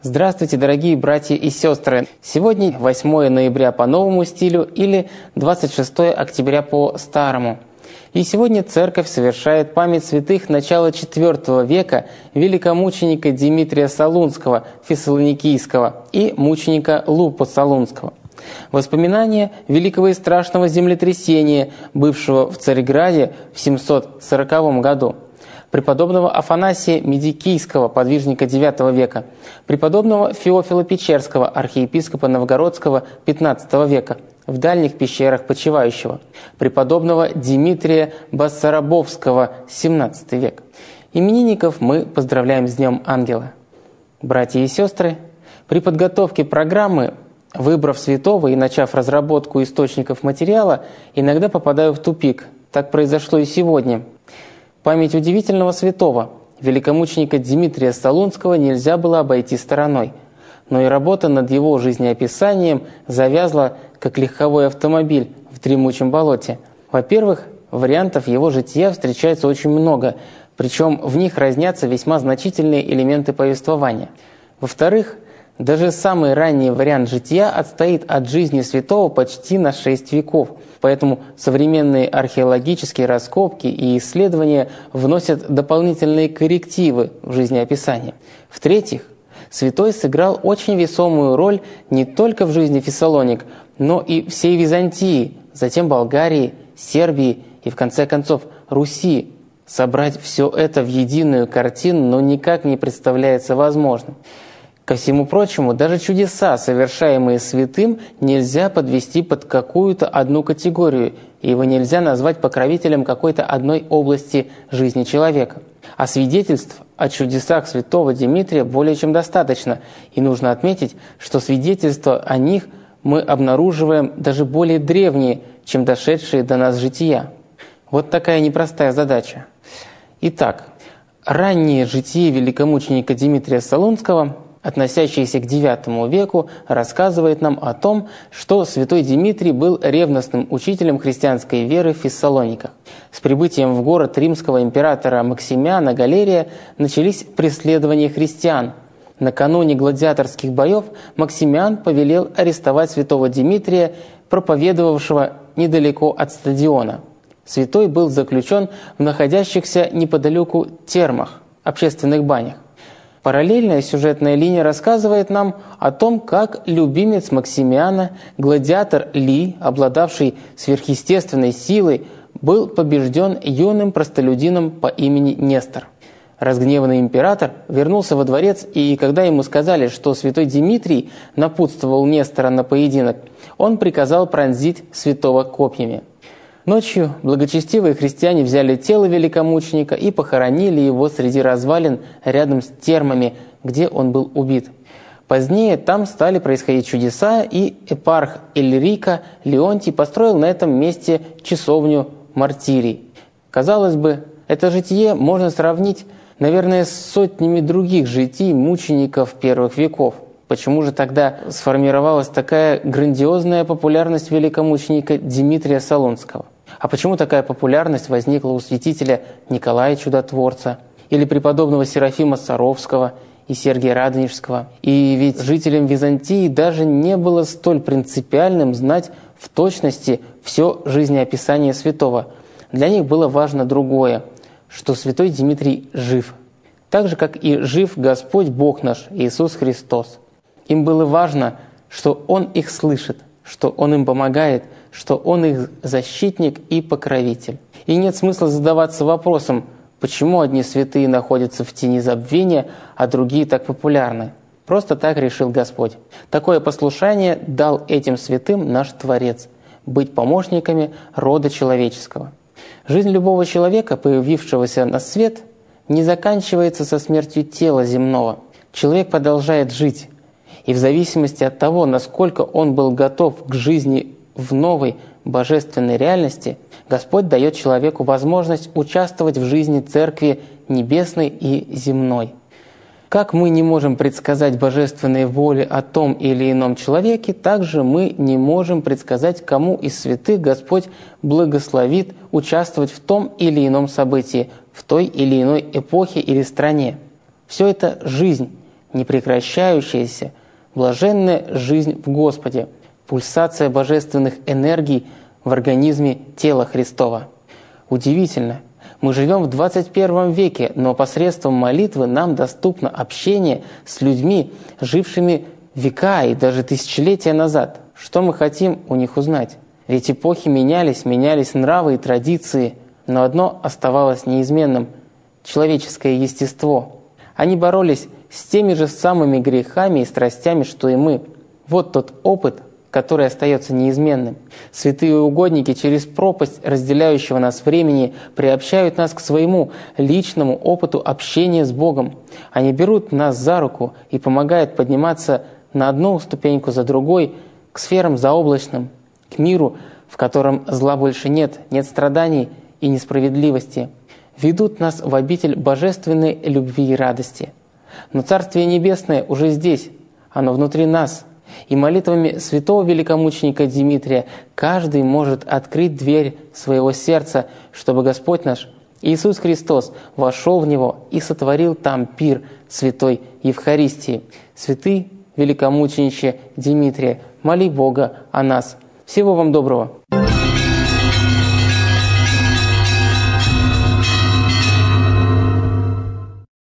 Здравствуйте, дорогие братья и сестры! Сегодня 8 ноября по новому стилю или 26 октября по старому. И сегодня Церковь совершает память святых начала IV века великомученика Димитрия Солунского, Фессалоникийского, и мученика Лупа Солунского. Воспоминания великого и страшного землетрясения, бывшего в Царьграде в 740 году, преподобного Афанасия Медикийского, подвижника IX века, преподобного Феофила Печерского, архиепископа Новгородского XV века, в дальних пещерах почивающего, преподобного Дмитрия Бассарабовского, XVII век. Именинников мы поздравляем с Днем Ангела. Братья и сестры, при подготовке программы, выбрав святого и начав разработку источников материала, иногда попадаю в тупик. Так произошло и сегодня. Память удивительного святого, великомученика Димитрия Солунского, нельзя было обойти стороной. Но и работа над его жизнеописанием завязла, как легковой автомобиль в дремучем болоте. Во-первых, вариантов его жития встречается очень много, причем в них разнятся весьма значительные элементы повествования. Во-вторых, даже самый ранний вариант жития отстоит от жизни святого почти на 6 веков, поэтому современные археологические раскопки и исследования вносят дополнительные коррективы в жизнеописание. В-третьих, святой сыграл очень весомую роль не только в жизни Фессалоник, но и всей Византии, затем Болгарии, Сербии и, в конце концов, Руси. Собрать все это в единую картину никак не представляется возможным. Ко всему прочему, даже чудеса, совершаемые святым, нельзя подвести под какую-то одну категорию, и его нельзя назвать покровителем какой-то одной области жизни человека. А свидетельств о чудесах святого Димитрия более чем достаточно, и нужно отметить, что свидетельства о них мы обнаруживаем даже более древние, чем дошедшие до нас жития. Вот такая непростая задача. Итак, раннее житие великомученика Димитрия Солунского, относящийся к IX веку, рассказывает нам о том, что святой Димитрий был ревностным учителем христианской веры в Фессалониках. С прибытием в город римского императора Максимиана Галерия начались преследования христиан. Накануне гладиаторских боев Максимиан повелел арестовать святого Димитрия, проповедовавшего недалеко от стадиона. Святой был заключен в находящихся неподалеку термах, общественных банях. Параллельная сюжетная линия рассказывает нам о том, как любимец Максимиана, гладиатор Ли, обладавший сверхъестественной силой, был побежден юным простолюдином по имени Нестор. Разгневанный император вернулся во дворец, и когда ему сказали, что святой Димитрий напутствовал Нестора на поединок, он приказал пронзить святого копьями. Ночью благочестивые христиане взяли тело великомученика и похоронили его среди развалин рядом с термами, где он был убит. Позднее там стали происходить чудеса, и епарх Иллирика Леонтий построил на этом месте часовню Мартирий. Казалось бы, это житие можно сравнить, наверное, с сотнями других житий мучеников первых веков. Почему же тогда сформировалась такая грандиозная популярность великомученика Димитрия Солунского? А почему такая популярность возникла у святителя Николая Чудотворца или преподобного Серафима Саровского и Сергия Радонежского? И ведь жителям Византии даже не было столь принципиальным знать в точности все жизнеописание святого. Для них было важно другое, что святой Димитрий жив, так же, как и жив Господь Бог наш, Иисус Христос. Им было важно, что Он их слышит, что Он им помогает, что Он их защитник и покровитель. И нет смысла задаваться вопросом, почему одни святые находятся в тени забвения, а другие так популярны. Просто так решил Господь. Такое послушание дал этим святым наш Творец – быть помощниками рода человеческого. Жизнь любого человека, появившегося на свет, не заканчивается со смертью тела земного. Человек продолжает жить. И в зависимости от того, насколько он был готов к жизни в новой божественной реальности, Господь дает человеку возможность участвовать в жизни Церкви небесной и земной. Как мы не можем предсказать божественные воли о том или ином человеке, так же мы не можем предсказать, кому из святых Господь благословит участвовать в том или ином событии, в той или иной эпохе или стране. Все это жизнь, непрекращающаяся, блаженная жизнь в Господе, пульсация божественных энергий в организме тела Христова. Удивительно, мы живем в 21 веке, но посредством молитвы нам доступно общение с людьми, жившими века и даже тысячелетия назад. Что мы хотим у них узнать? Ведь эпохи менялись нравы и традиции, но одно оставалось неизменным – человеческое естество. Они боролись с теми же самыми грехами и страстями, что и мы. Вот тот опыт, который остается неизменным. Святые угодники через пропасть разделяющего нас времени приобщают нас к своему личному опыту общения с Богом. Они берут нас за руку и помогают подниматься на одну ступеньку за другой к сферам заоблачным, к миру, в котором зла больше нет страданий и несправедливости. Ведут нас в обитель божественной любви и радости. Но Царствие Небесное уже здесь, оно внутри нас. И молитвами святого великомученика Димитрия каждый может открыть дверь своего сердца, чтобы Господь наш, Иисус Христос, вошел в него и сотворил там пир святой Евхаристии. Святый великомучениче Димитрия, моли Бога о нас. Всего вам доброго!